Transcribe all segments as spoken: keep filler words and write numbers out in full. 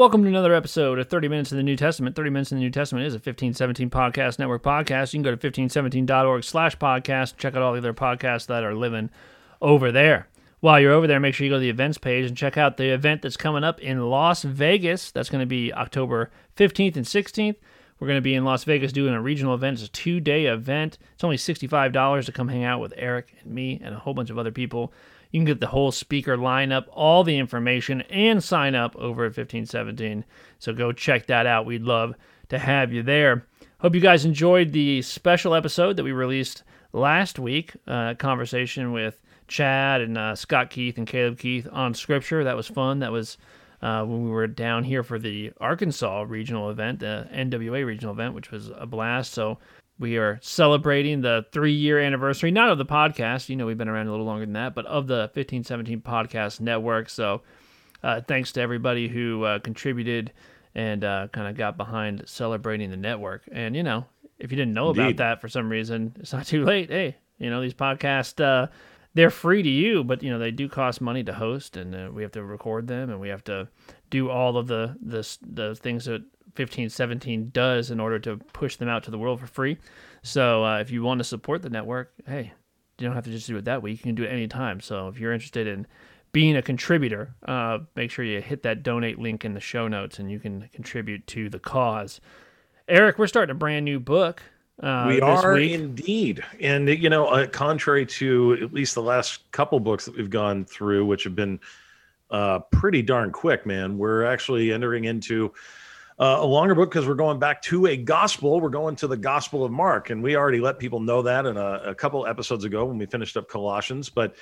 Welcome to another episode of thirty minutes in the New Testament. thirty minutes in the New Testament is a fifteen seventeen Podcast Network podcast. You can go to fifteen seventeen dot org slash podcast. Check out all the other podcasts that are living over there. While you're over there, make sure you go to the events page and check out the event that's coming up in Las Vegas. That's going to be October fifteenth and sixteenth. We're going to be in Las Vegas doing a regional event. It's a two-day event. It's only sixty-five dollars to come hang out with Eric and me and a whole bunch of other people. You can get the whole speaker lineup, all the information, and sign up over at fifteen seventeen. So go check that out. We'd love to have you there. Hope you guys enjoyed the special episode that we released last week, uh, conversation with Chad and uh, Scott Keith and Caleb Keith on Scripture. That was fun. That was uh, when we were down here for the Arkansas regional event, the N W A regional event, which was a blast. So we are celebrating the three-year anniversary, not of the podcast. You know, we've been around a little longer than that, but of the fifteen seventeen Podcast Network. So uh, thanks to everybody who uh, contributed and uh, kind of got behind celebrating the network. And, you know, if you didn't know Indeed. about that for some reason, it's not too late. Hey, you know, these podcasts, uh, they're free to you, but, you know, they do cost money to host, and uh, we have to record them, and we have to do all of the the, the things that fifteen seventeen does in order to push them out to the world for free. So uh, if you want to support the network, hey, you don't have to just do it that way. You can do it anytime. So if you're interested in being a contributor, uh, make sure you hit that donate link in the show notes and you can contribute to the cause. Eric, we're starting a brand new book. Uh, we this are week. indeed. And, you know, uh, contrary to at least the last couple books that we've gone through, which have been uh, pretty darn quick, man, we're actually entering into Uh, a longer book because we're going back to a gospel. We're going to the Gospel of Mark, and we already let people know that in a, a couple episodes ago when we finished up Colossians. But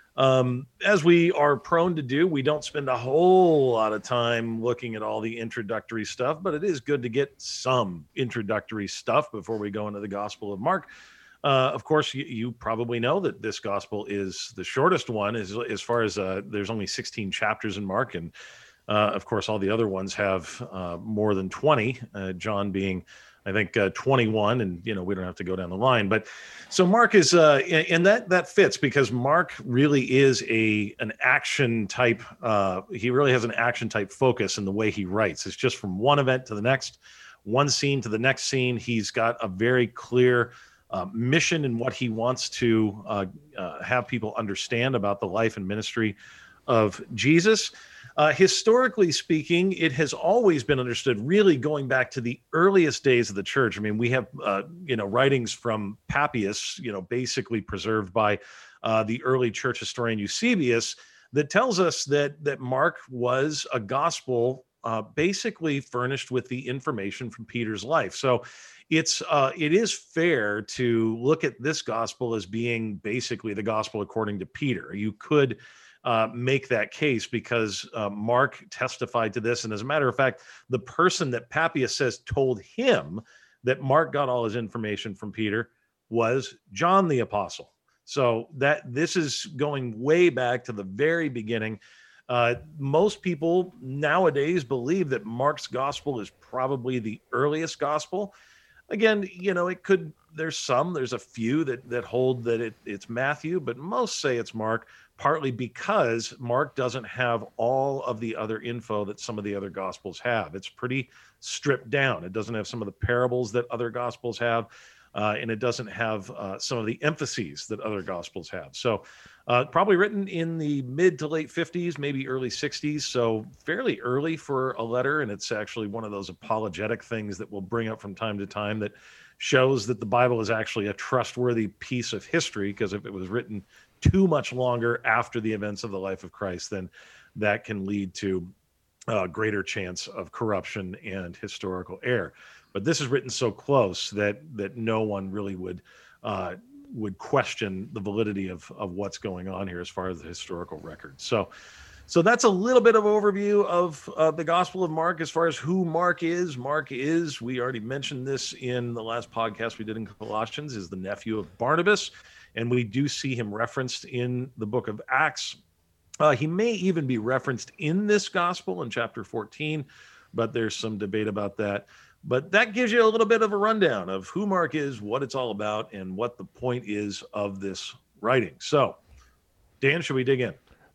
um, as we are prone to do, we don't spend a whole lot of time looking at all the introductory stuff, but it is good to get some introductory stuff before we go into the Gospel of Mark. Uh, of course, you, you probably know that this gospel is the shortest one as, as far as uh, there's only sixteen chapters in Mark, and Uh, of course, all the other ones have uh, more than twenty, uh, John being, I think, uh, twenty-one, and, you know, we don't have to go down the line. But so Mark is, uh, and that that fits because Mark really is a an action type. Uh, he really has an action type focus in the way he writes. It's just from one event to the next, one scene to the next scene. He's got a very clear uh, mission in what he wants to uh, uh, have people understand about the life and ministry of Jesus. Uh, historically speaking, it has always been understood, really going back to the earliest days of the church. I mean, we have, uh, you know, writings from Papias, you know, basically preserved by uh, the early church historian Eusebius, that tells us that that Mark was a gospel uh, basically furnished with the information from Peter's life. So it's uh, it is fair to look at this gospel as being basically the gospel according to Peter. You could Uh, make that case because uh, Mark testified to this. And as a matter of fact, the person that Papias says told him that Mark got all his information from Peter was John the Apostle. So that this is going way back to the very beginning. Uh, most people nowadays believe that Mark's gospel is probably the earliest gospel. Again, you know, it could, there's some, there's a few that that hold that it, it's Matthew, but most say it's Mark, partly because Mark doesn't have all of the other info that some of the other gospels have. It's pretty stripped down. It doesn't have some of the parables that other gospels have, uh, and it doesn't have uh, some of the emphases that other gospels have. So uh, probably written in the mid to late fifties, maybe early sixties, so fairly early for a letter, and it's actually one of those apologetic things that we'll bring up from time to time that shows that the Bible is actually a trustworthy piece of history, because if it was written too much longer after the events of the life of Christ, then that can lead to a greater chance of corruption and historical error. But this is written so close that that no one really would uh, would question the validity of of what's going on here as far as the historical record. So, so that's a little bit of overview of uh, the Gospel of Mark as far as who Mark is. Mark is, we already mentioned this in the last podcast we did in Colossians, is the nephew of Barnabas. And we do see him referenced in the book of Acts. Uh, he may even be referenced in this gospel in chapter fourteen, but there's some debate about that. But that gives you a little bit of a rundown of who Mark is, what it's all about, and what the point is of this writing. So, Dan, should we dig in?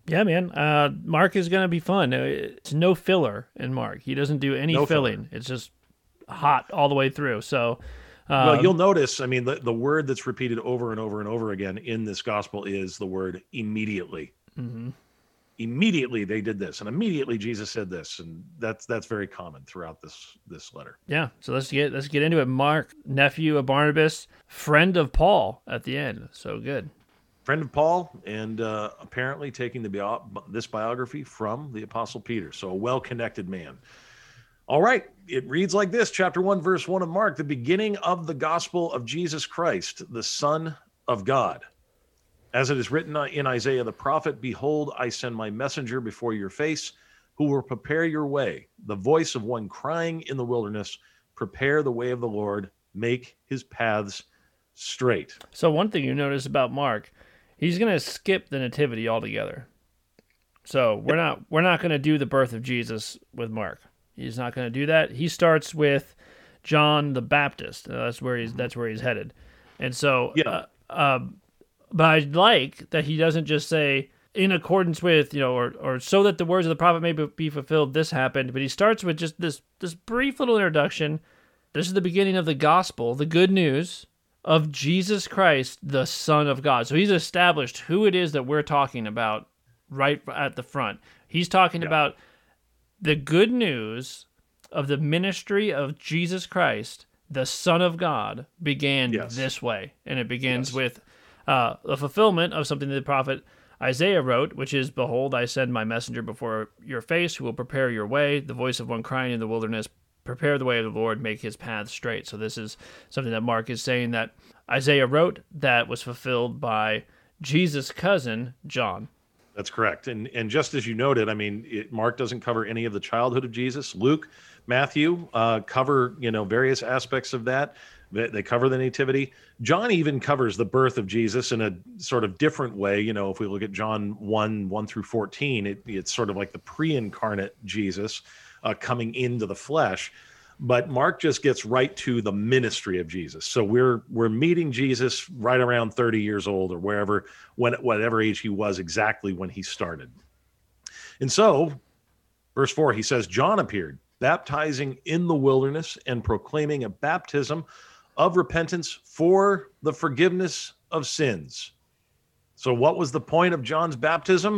Yeah, man. Uh, Mark is going to be fun. Uh, It's no filler in Mark. He doesn't do any No filling. filler. It's just hot all the way through. So, Well, um, you'll notice, I mean, the, the word that's repeated over and over and over again in this gospel is the word immediately. mhm. Immediately they did this, and immediately Jesus said this, and that's that's very common throughout this this letter. Yeah. So let's get let's get into it. Mark, nephew of Barnabas, friend of Paul at the end. So good. Friend of Paul, and uh, apparently taking the bio- this biography from the Apostle Peter. So a well-connected man. All right, it reads like this, chapter one, verse one of Mark, the beginning of the gospel of Jesus Christ, the Son of God. As it is written in Isaiah the prophet, behold, I send my messenger before your face, who will prepare your way. The voice of one crying in the wilderness, prepare the way of the Lord, make his paths straight. So one thing you notice about Mark, he's going to skip the nativity altogether. So we're not we're not going to do the birth of Jesus with Mark. He's not going to do that. He starts with John the Baptist. Uh, that's where he's that's where he's headed. And so, Yeah. uh, uh, but I like that he doesn't just say in accordance with, you know, or or so that the words of the prophet may be fulfilled. This happened, but he starts with just this this brief little introduction. This is the beginning of the gospel, the good news of Jesus Christ, the Son of God. So he's established who it is that we're talking about right at the front. He's talking Yeah. about the good news of the ministry of Jesus Christ, the Son of God, began Yes. this way. And it begins Yes. with uh, the fulfillment of something that the prophet Isaiah wrote, which is, behold, I send my messenger before your face, who will prepare your way, the voice of one crying in the wilderness, prepare the way of the Lord, make his path straight. So this is something that Mark is saying that Isaiah wrote that was fulfilled by Jesus' cousin, John. That's correct. And and just as you noted, I mean, it, Mark doesn't cover any of the childhood of Jesus. Luke, Matthew uh, cover, you know, various aspects of that. They, they cover the nativity. John even covers the birth of Jesus in a sort of different way. You know, if we look at John one, one through fourteen, it, it's sort of like the pre-incarnate Jesus uh, coming into the flesh. But Mark just gets right to the ministry of Jesus. So we're we're meeting Jesus right around thirty years old, or wherever, when whatever age he was exactly when he started. And so, verse four, he says, John appeared, baptizing in the wilderness and proclaiming a baptism of repentance for the forgiveness of sins. So what was the point of John's baptism?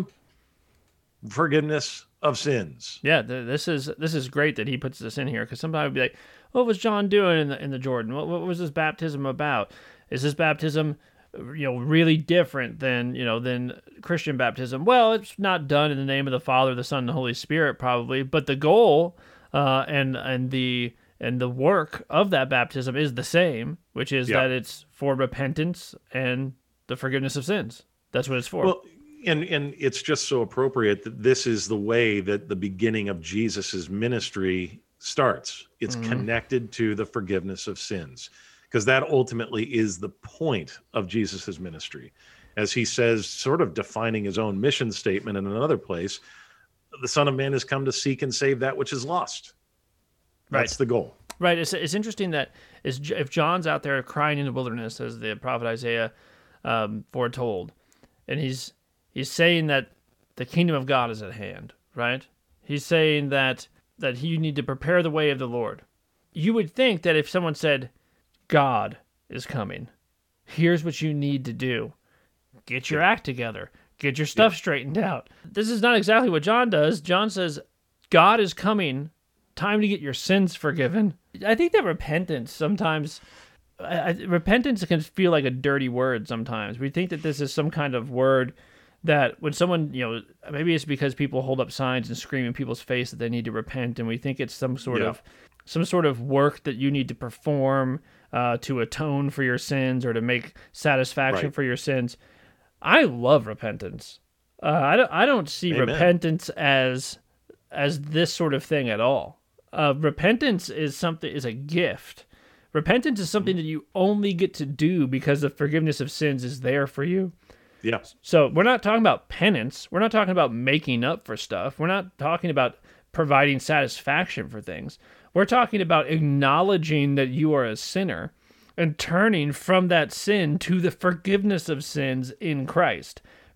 Forgiveness of sins. Yeah, th- this is this is great that he puts this in here, because somebody would be like, "What was John doing in the in the Jordan? What, what was this baptism about? Is this baptism, you know, really different than you know than Christian baptism?" Well, it's not done in the name of the Father, the Son, and the Holy Spirit, probably, but the goal uh, and and the and the work of that baptism is the same, which is Yeah. that it's for repentance and the forgiveness of sins. That's what it's for. Well, and and it's just so appropriate that this is the way that the beginning of Jesus's ministry starts. It's Mhm. connected to the forgiveness of sins, because that ultimately is the point of Jesus's ministry. As he says, sort of defining his own mission statement in another place, the Son of Man has come to seek and save that which is lost. That's Right. the goal. Right. It's it's interesting that is if John's out there crying in the wilderness, as the prophet Isaiah um, foretold, and he's he's saying that the kingdom of God is at hand. Right. He's saying that that you need to prepare the way of the Lord. You would think that if someone said, "God is coming, here's what you need to do: get your act together, get your stuff straightened out." This is not exactly what John does. John says, "God is coming. Time to get your sins forgiven." I think that repentance sometimes, I, I, repentance can feel like a dirty word sometimes. We think that this is some kind of word that when someone, you know, maybe it's because people hold up signs and scream in people's face that they need to repent, and we think it's some sort Yeah. of some sort of work that you need to perform uh, to atone for your sins or to make satisfaction Right. for your sins. I love repentance. Uh, I don't. I don't see Amen. repentance as as this sort of thing at all. Uh, repentance is something is a gift. Repentance is something that you only get to do because the forgiveness of sins is there for you. Yeah. So we're not talking about penance. We're not talking about making up for stuff. We're not talking about providing satisfaction for things. We're talking about acknowledging that you are a sinner and turning from that sin to the forgiveness of sins in Christ.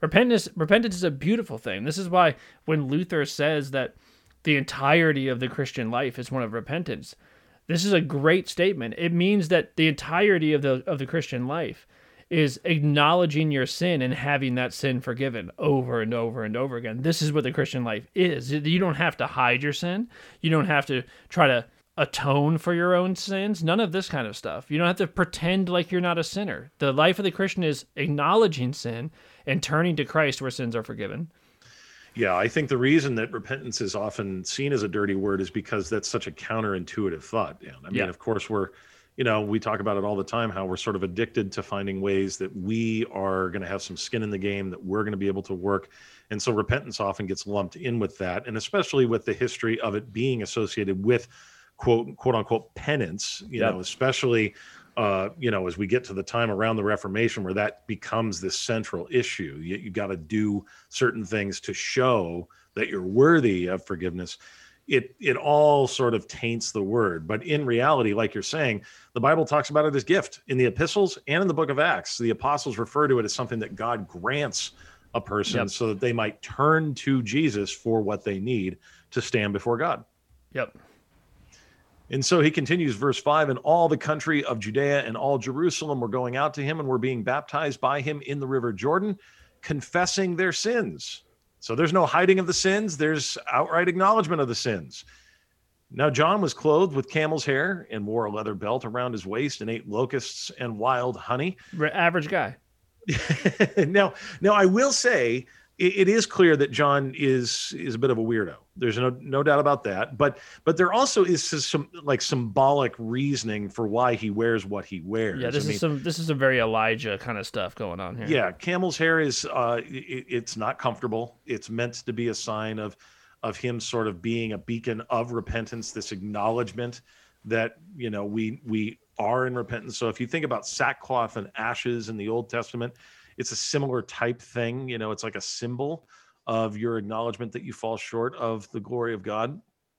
Repentance, repentance is a beautiful thing. This is why when Luther says that the entirety of the Christian life is one of repentance, this is a great statement. It means that the entirety of the of the Christian life is acknowledging your sin and having that sin forgiven over and over and over again. This is what the Christian life is. You don't have to hide your sin. You don't have to try to atone for your own sins. None of this kind of stuff. You don't have to pretend like you're not a sinner. The life of the Christian is acknowledging sin and turning to Christ where sins are forgiven. Yeah, I think the reason that repentance is often seen as a dirty word is because that's such a counterintuitive thought. Dan. I mean, Yeah. of course, we're, you know, we talk about it all the time, how we're sort of addicted to finding ways that we are going to have some skin in the game, that we're going to be able to work. And so repentance often gets lumped in with that. And especially with the history of it being associated with quote, quote unquote penance, you Yep. know, especially, uh, you know, as we get to the time around the Reformation where that becomes this central issue. You, you got to do certain things to show that you're worthy of forgiveness. It it all sort of taints the word. But in reality, like you're saying, the Bible talks about it as gift in the epistles and in the book of Acts. The apostles refer to it as something that God grants a person Yep. so that they might turn to Jesus for what they need to stand before God. Yep. And so he continues, verse five, and all the country of Judea and all Jerusalem were going out to him and were being baptized by him in the river Jordan, confessing their sins. So there's no hiding of the sins. There's outright acknowledgement of the sins. Now John was clothed with camel's hair and wore a leather belt around his waist and ate locusts and wild honey. Re- Average guy. now, now I will say it, it is clear that John is is a bit of a weirdo. There's no no doubt about that. But but there also is some like symbolic reasoning for why he wears what he wears. Yeah, this I mean, is some this is some very Elijah kind of stuff going on here. yeah, camel's hair is uh, it, it's not comfortable. It's meant to be a sign of of him sort of being a beacon of repentance, this acknowledgement that, you know, we we are in repentance. So if you think about sackcloth and ashes in the Old Testament, it's a similar type thing. You know, it's like a symbol of your acknowledgement that you fall short of the glory of God.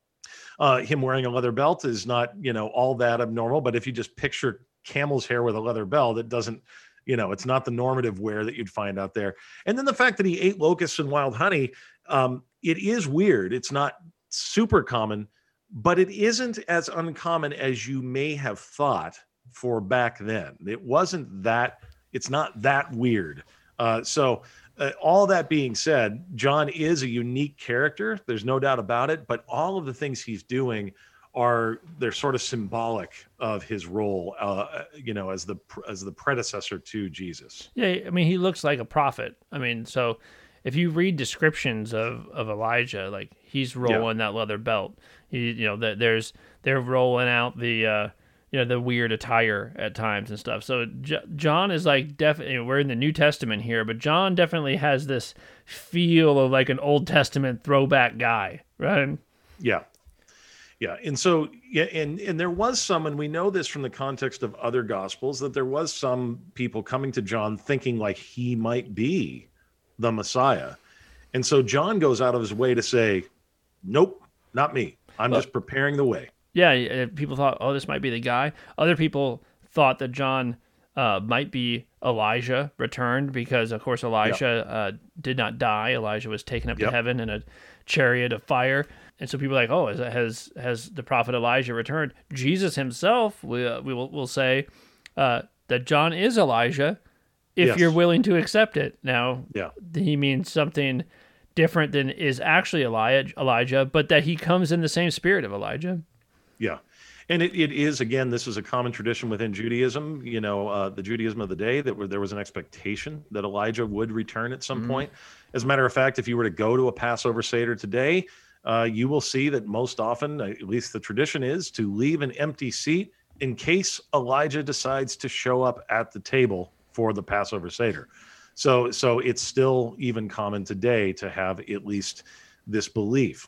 Uh, him wearing a leather belt is not, you know, all that abnormal. But if you just picture camel's hair with a leather belt, it doesn't, you know, it's not the normative wear that you'd find out there. And then the fact that he ate locusts and wild honey, um, it is weird. It's not super common, but it isn't as uncommon as you may have thought for back then. It wasn't that, it's not that weird. Uh, so uh, all that being said, John is a unique character. There's no doubt about it, but all of the things he's doing are, they're sort of symbolic of his role, uh, you know, as the, as the predecessor to Jesus. Yeah, I mean, he looks like a prophet. I mean, so if you read descriptions of, of Elijah, like he's rolling that leather belt. He, you know, that there's they're rolling out the, uh, you know, the weird attire at times and stuff. So J- John is like definitely, we're in the New Testament here, but John definitely has this feel of like an Old Testament throwback guy, right? Yeah. Yeah. And so, yeah, and, and there was some, and we know this from the context of other gospels, that there was some people coming to John thinking like he might be the Messiah. And so John goes out of his way to say, nope, not me. I'm Well, just preparing the way. Yeah, uh, people thought, oh, this might be the guy. Other people thought that John uh, might be Elijah returned because, of course, Elijah uh, did not die. Elijah was taken up Yep. to heaven in a chariot of fire. And so people are like, oh, is that, has has the prophet Elijah returned? Jesus himself, we, uh, we will will say uh, that John is Elijah if Yes. you're willing to accept it. Now, Yeah. he means something different than is actually Elijah, Elijah, but that he comes in the same spirit of Elijah. Yeah. And it, it is, again, this is a common tradition within Judaism, you know, uh, the Judaism of the day, that where there was an expectation that Elijah would return at some Mhm. point. As a matter of fact, if you were to go to a Passover Seder today, uh, you will see that most often, uh, at least the tradition is, to leave an empty seat in case Elijah decides to show up at the table for the Passover Seder. So, so it's still even common today to have at least this belief.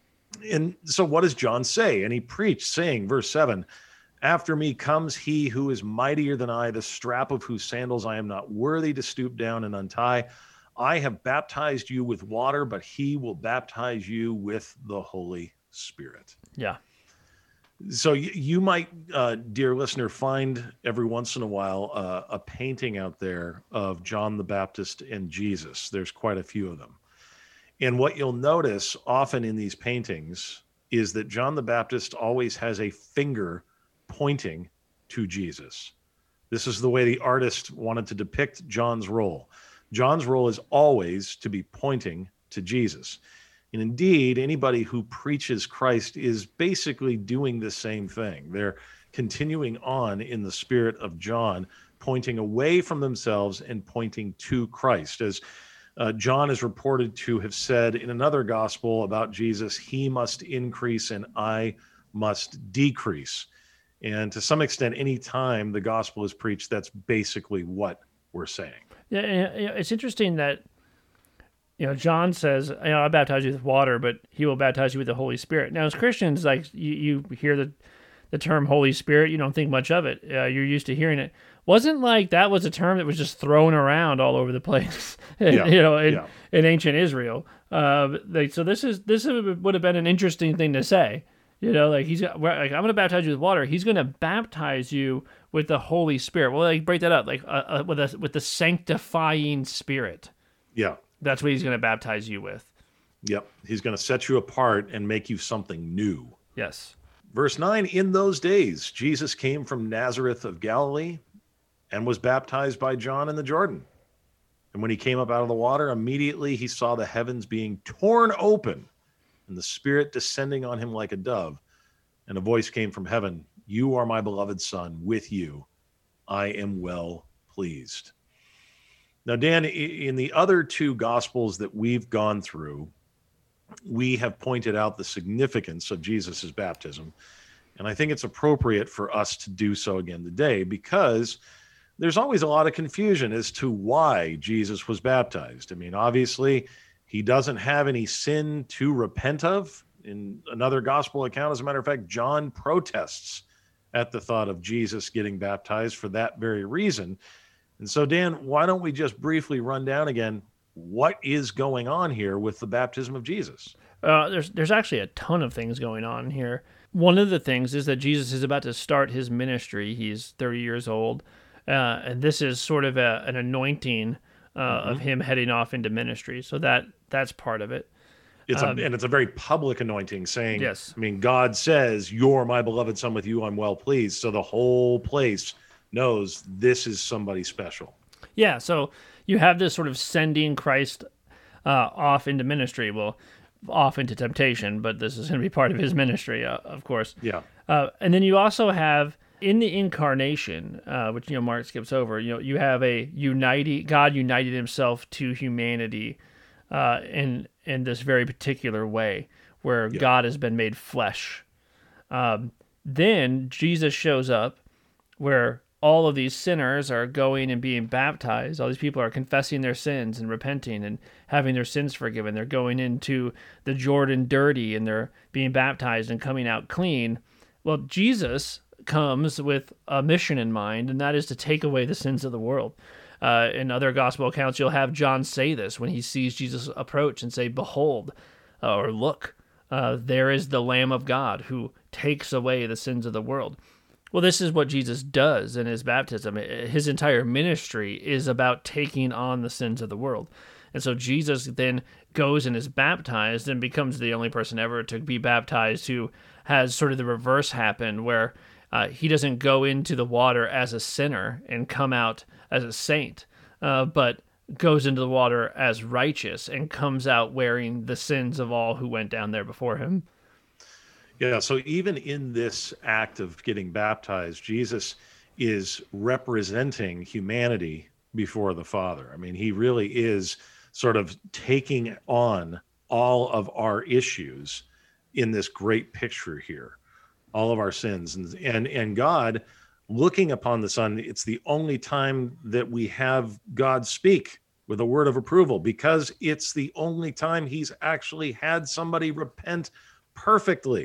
And so what does John say? And he preached, saying, verse seven, after me comes he who is mightier than I, the strap of whose sandals I am not worthy to stoop down and untie. I have baptized you with water, but he will baptize you with the Holy Spirit. Yeah. So you, you might, uh, dear listener, find every once in a while uh, a painting out there of John the Baptist and Jesus. There's quite a few of them. And what you'll notice often in these paintings is that John the Baptist always has a finger pointing to Jesus. This is the way the artist wanted to depict John's role. John's role is always to be pointing to Jesus. And indeed, anybody who preaches Christ is basically doing the same thing. They're continuing on in the spirit of John, pointing away from themselves and pointing to Christ. As uh, John is reported to have said in another gospel about Jesus, he must increase and I must decrease. And to some extent, any time the gospel is preached, that's basically what we're saying. Yeah, it's interesting that, you know, John says, you know, I baptize you with water, but he will baptize you with the Holy Spirit. Now, as Christians, like, you, you hear the, the term Holy Spirit, you don't think much of it. Uh, you're used to hearing it. Wasn't like that was a term that was just thrown around all over the place, yeah, you know, in, yeah. in ancient Israel. Uh, they, so this is this would have been an interesting thing to say. You know, like, he's like, I'm going to baptize you with water. He's going to baptize you with the Holy Spirit. Well, like, break that up, like, uh, uh, with a, with the sanctifying Spirit. Yeah. That's what he's going to baptize you with. Yep. He's going to set you apart and make you something new. Yes. Verse nine, in those days, Jesus came from Nazareth of Galilee and was baptized by John in the Jordan. And when he came up out of the water, immediately he saw the heavens being torn open and the Spirit descending on him like a dove. And a voice came from heaven, you are my beloved Son, with you I am well pleased. Now, Dan, in the other two Gospels that we've gone through, we have pointed out the significance of Jesus' baptism. And I think it's appropriate for us to do so again today because there's always a lot of confusion as to why Jesus was baptized. I mean, obviously, he doesn't have any sin to repent of. In another Gospel account, as a matter of fact, John protests at the thought of Jesus getting baptized for that very reason. And so, Dan, why don't we just briefly run down again what is going on here with the baptism of Jesus? Uh, there's there's actually a ton of things going on here. One of the things is that Jesus is about to start his ministry. He's thirty years old, uh, and this is sort of a, an anointing uh, mm-hmm. of him heading off into ministry. So that that's part of it. It's um, a, and it's a very public anointing, saying, yes. I mean, God says, you're my beloved Son, with you I'm well pleased. So the whole place knows this is somebody special. Yeah, so you have this sort of sending Christ uh, off into ministry. Well, off into temptation, but this is going to be part of his ministry, uh, of course. Yeah. Uh, and then you also have in the incarnation, uh, which, you know, Mark skips over, you know, you have a united, God united himself to humanity uh, in, in this very particular way where yeah. God has been made flesh. Um, then Jesus shows up where all of these sinners are going and being baptized. All these people are confessing their sins and repenting and having their sins forgiven. They're going into the Jordan dirty and they're being baptized and coming out clean. Well, Jesus comes with a mission in mind, and that is to take away the sins of the world. Uh, in other gospel accounts, you'll have John say this when he sees Jesus approach and say, behold, uh, or look, uh, there is the Lamb of God who takes away the sins of the world. Well, this is what Jesus does in his baptism. His entire ministry is about taking on the sins of the world. And so Jesus then goes and is baptized and becomes the only person ever to be baptized who has sort of the reverse happen, where uh, he doesn't go into the water as a sinner and come out as a saint, uh, but goes into the water as righteous and comes out wearing the sins of all who went down there before him. Yeah, so even in this act of getting baptized, Jesus is representing humanity before the Father. I mean, he really is sort of taking on all of our issues in this great picture here, all of our sins. And and, and God, looking upon the Son, it's the only time that we have God speak with a word of approval, because it's the only time he's actually had somebody repent perfectly.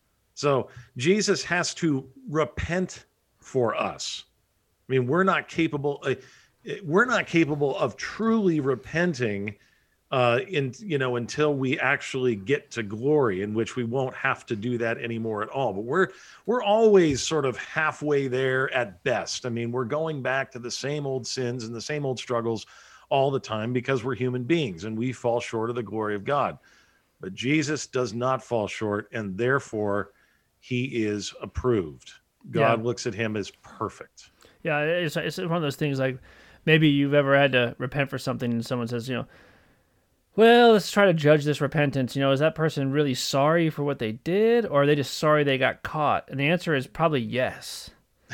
So Jesus has to repent for us. I mean, we're not capable, uh, we're not capable of truly repenting uh, in you know until we actually get to glory, in which we won't have to do that anymore at all. But we're we're always sort of halfway there at best. I mean, we're going back to the same old sins and the same old struggles all the time because we're human beings and we fall short of the glory of God. But Jesus does not fall short, and therefore he is approved. God Yeah. looks at him as perfect. Yeah, it's it's one of those things like maybe you've ever had to repent for something and someone says, you know, well, let's try to judge this repentance. You know, is that person really sorry for what they did, or are they just sorry they got caught? And the answer is probably yes.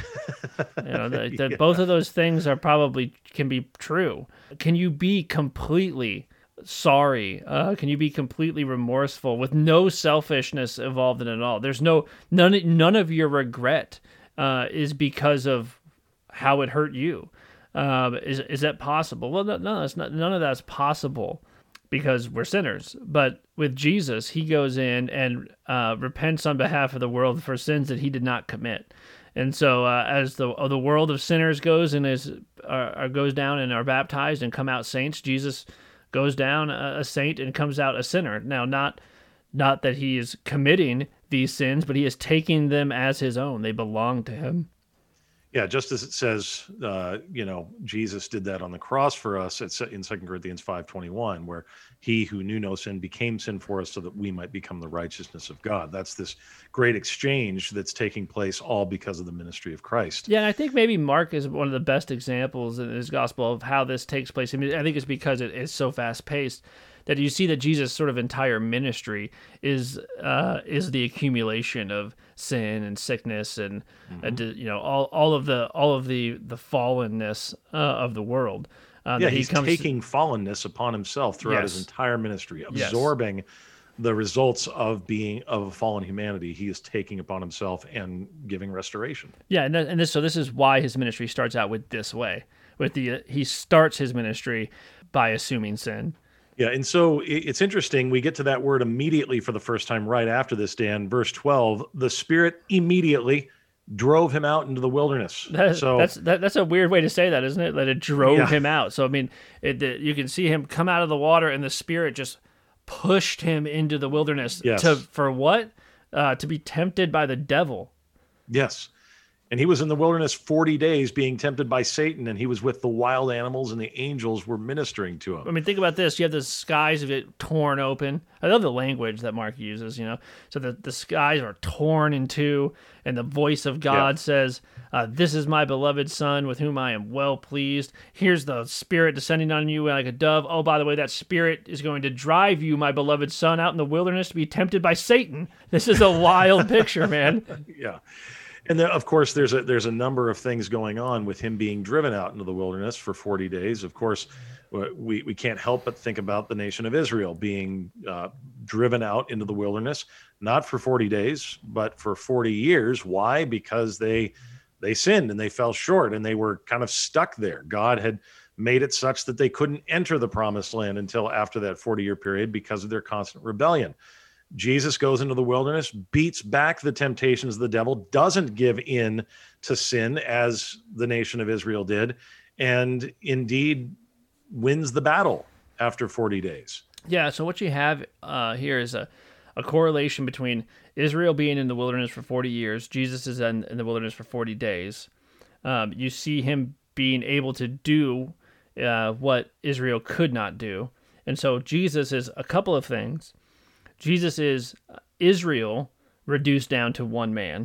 You know, the, the, Yeah. both of those things are probably can be true. Can you be completely sorry? Uh, can you be completely remorseful with no selfishness involved in it at all? There's no none none of your regret uh, is because of how it hurt you. Um, is is that possible? Well, no, no, it's not. None of that's possible because we're sinners. But with Jesus, he goes in and uh, repents on behalf of the world for sins that he did not commit. And so, uh, as the uh, the world of sinners goes and is uh, goes down and are baptized and come out saints, Jesus goes down a, a saint and comes out a sinner. Now, not not that he is committing these sins, but he is taking them as his own. They belong to him. Yeah, just as it says, uh, you know, Jesus did that on the cross for us at, in Second Corinthians five twenty-one, where he who knew no sin became sin for us so that we might become the righteousness of God. That's this great exchange that's taking place all because of the ministry of Christ. Yeah, and I think maybe Mark is one of the best examples in his gospel of how this takes place. I mean, I think it's because it is so fast-paced that you see that Jesus' sort of entire ministry is uh, is the accumulation of sin and sickness and Mm-hmm. uh, d- you know all all of the all of the the fallenness uh, of the world. Uh, Yeah, that he he's comes to- taking fallenness upon himself throughout his Yes. entire ministry, Yes. absorbing the results of being of a fallen humanity. He is taking upon himself and giving restoration. Yeah, and, th- and this so this is why his ministry starts out with this way. With the uh, he starts his ministry by assuming sin. Yeah, and so it- it's interesting. We get to that word immediately for the first time right after this, Dan. Verse twelve, the Spirit immediately drove him out into the wilderness. That, so that's that, that's a weird way to say that, isn't it? That it drove Yeah. him out. So I mean, it, the, you can see him come out of the water, and the Spirit just pushed him into the wilderness. Yes. To for what? Uh, to be tempted by the devil. yes. And he was in the wilderness forty days being tempted by Satan, and he was with the wild animals, and the angels were ministering to him. I mean, think about this. You have the skies of it torn open. I love the language that Mark uses, you know. So the, the skies are torn in two, and the voice of God Yeah. says, uh, this is my beloved Son with whom I am well pleased. Here's the Spirit descending on you like a dove. Oh, by the way, that Spirit is going to drive you, my beloved Son, out in the wilderness to be tempted by Satan. This is a wild picture, man. Yeah. And then, of course, there's a there's a number of things going on with him being driven out into the wilderness for forty days. Of course, we, we can't help but think about the nation of Israel being uh, driven out into the wilderness, not for forty days, but for forty years. Why? Because they they sinned and they fell short and they were kind of stuck there. God had made it such that they couldn't enter the promised land until after that forty-year period because of their constant rebellion. Jesus goes into the wilderness, beats back the temptations of the devil, doesn't give in to sin as the nation of Israel did, and indeed wins the battle after forty days. Yeah, so what you have uh, here is a, a correlation between Israel being in the wilderness for forty years, Jesus is in, in the wilderness for forty days. Um, you see him being able to do uh, what Israel could not do. And so Jesus is a couple of things. Jesus is Israel reduced down to one man.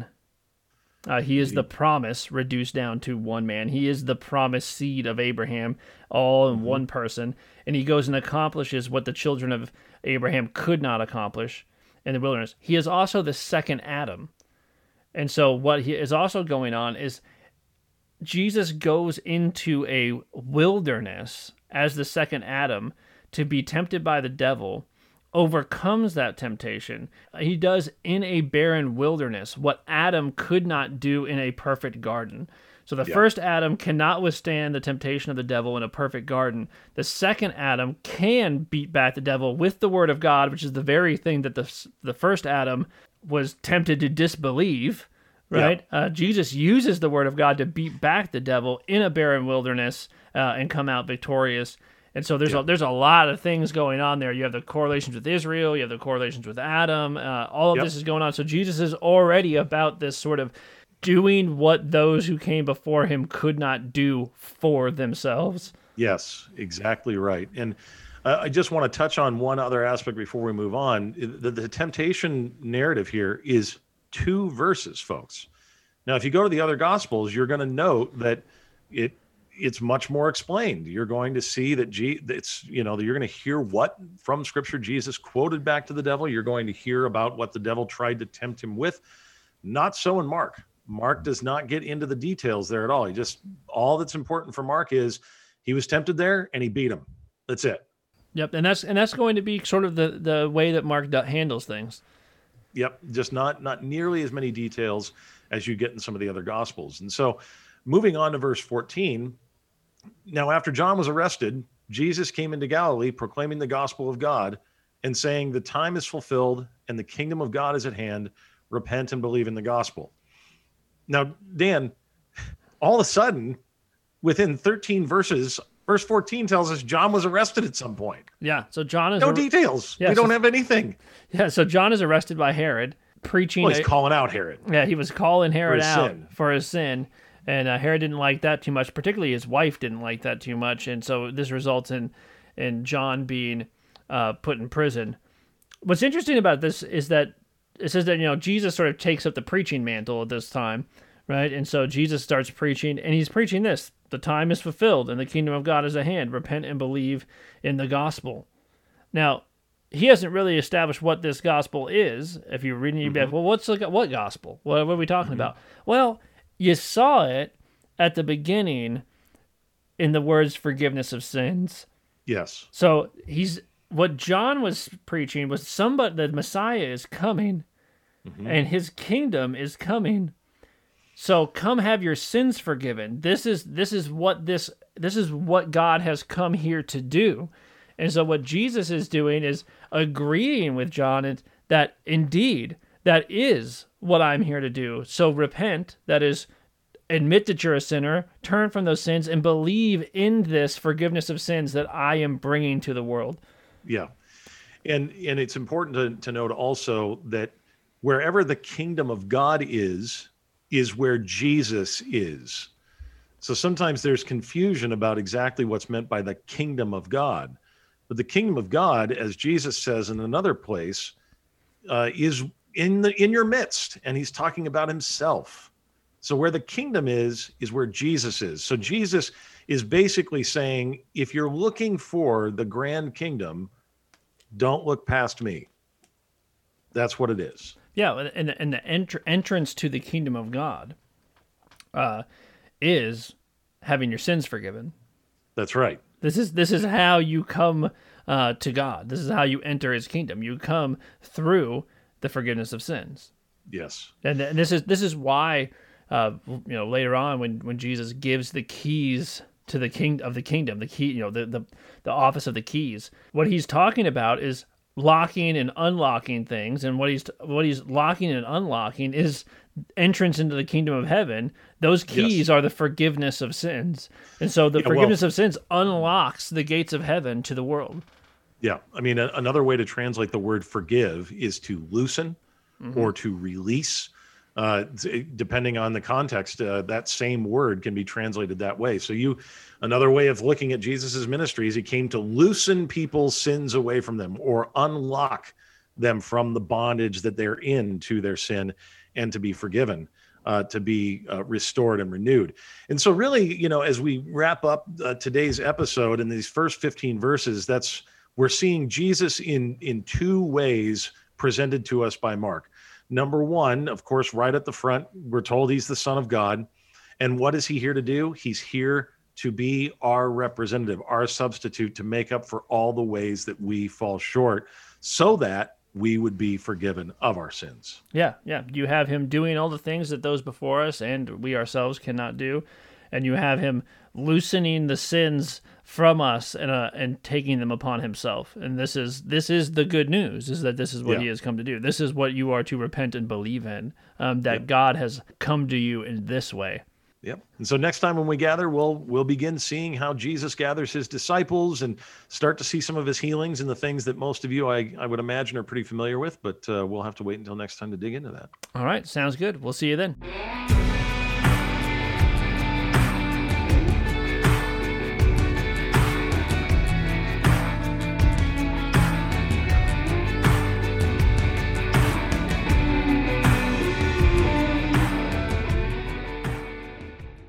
Uh, he is the promise reduced down to one man. He is the promised seed of Abraham, all in one person. And he goes and accomplishes what the children of Abraham could not accomplish in the wilderness. He is also the second Adam. And so what he is also going on is Jesus goes into a wilderness as the second Adam to be tempted by the devil, overcomes that temptation. He does in a barren wilderness what Adam could not do in a perfect garden. So the Yeah. first Adam cannot withstand the temptation of the devil in a perfect garden. The second Adam can beat back the devil with the word of God, which is the very thing that the the first Adam was tempted to disbelieve, right? Uh, Jesus uses the word of God to beat back the devil in a barren wilderness uh, and come out victorious. And so there's Yeah. a, there's a lot of things going on there. You have the correlations with Israel, you have the correlations with Adam. Uh, all of Yep. this is going on. So Jesus is already about this sort of doing what those who came before him could not do for themselves. Yes, exactly right. And uh, I just want to touch on one other aspect before we move on. The, the temptation narrative here is two verses, folks. Now, if you go to the other Gospels, you're going to note that it it's much more explained. You're going to see that G, it's you know you're going to hear what from Scripture Jesus quoted back to the devil. You're going to hear about what the devil tried to tempt him with. Not so in Mark. Mark does not get into the details there at all. He just all that's important for Mark is he was tempted there and he beat him. That's it. Yep, and that's and that's going to be sort of the, the way that Mark do- handles things. Yep, just not not nearly as many details as you get in some of the other Gospels. And so, moving on to verse fourteen. Now, after John was arrested, Jesus came into Galilee, proclaiming the gospel of God, and saying, "The time is fulfilled, and the kingdom of God is at hand. Repent and believe in the gospel." Now, Dan, all of a sudden, within thirteen verses, verse fourteen tells us John was arrested at some point. Yeah, so John is No ar- details. Yeah, we so- don't have anything. yeah, so John is arrested by Herod, preaching. Well, he's a- calling out Herod. yeah, he was calling Herod his out sin. for his sin, and uh, Herod didn't like that too much. Particularly his wife didn't like that too much, and so this results in in John being uh, put in prison. What's interesting about this is that it says that you know Jesus sort of takes up the preaching mantle at this time, right? And so Jesus starts preaching, and he's preaching this: the time is fulfilled, and the kingdom of God is at hand. Repent and believe in the gospel. Now, he hasn't really established what this gospel is. If you're reading, you'd be like, well, what's the, what gospel? What, what are we talking about? Well, you saw it at the beginning in the words forgiveness of sins. Yes. So he's what John was preaching was somebody, the Messiah is coming, and his kingdom is coming. So come have your sins forgiven. This is this is what this this is what God has come here to do. And so what Jesus is doing is agreeing with John and that indeed that is what I'm here to do. So repent, that is admit that you're a sinner, turn from those sins and believe in this forgiveness of sins that I am bringing to the world. Yeah. And and it's important to, to note also that wherever the kingdom of God is, is where Jesus is. So sometimes there's confusion about exactly what's meant by the kingdom of God. But the kingdom of God, as Jesus says in another place, uh, is in the in your midst, and he's talking about himself. So where the kingdom is, is where Jesus is. So Jesus is basically saying, if you're looking for the grand kingdom, don't look past me. That's what it is. Yeah, and and the entr- entrance to the kingdom of God uh, is having your sins forgiven. That's right. This is this is how you come uh, to God. This is how you enter His kingdom. You come through the forgiveness of sins, Yes. and, and this is this is why uh, you know later on when, when Jesus gives the keys to the king of the kingdom, the key, you know, the, the the office of the keys. What he's talking about is locking and unlocking things, and what he's what he's locking and unlocking is entrance into the kingdom of heaven. Those keys Yes. are the forgiveness of sins, and so the Yeah, well- forgiveness of sins unlocks the gates of heaven to the world. Yeah. I mean, a, another way to translate the word forgive is to loosen Mm-hmm. or to release. Uh, d- depending on the context, uh, that same word can be translated that way. So you, another way of looking at Jesus's ministry is he came to loosen people's sins away from them or unlock them from the bondage that they're in to their sin and to be forgiven, uh, to be uh, restored and renewed. And so really, you know, as we wrap up uh, today's episode in these first fifteen verses, that's, we're seeing Jesus in, in two ways presented to us by Mark. Number one, of course, right at the front, we're told he's the Son of God. And what is he here to do? He's here to be our representative, our substitute, to make up for all the ways that we fall short so that we would be forgiven of our sins. Yeah, yeah. You have him doing all the things that those before us and we ourselves cannot do, and you have him loosening the sins from us and uh, and taking them upon himself. And this is this is the good news: is that this is what Yeah. he has come to do. This is what you are to repent and believe in. Um, that Yeah. God has come to you in this way. Yep. And so next time when we gather, we'll we'll begin seeing how Jesus gathers his disciples and start to see some of his healings and the things that most of you, I, I would imagine, are pretty familiar with. But uh, we'll have to wait until next time to dig into that. All right. Sounds good. We'll see you then.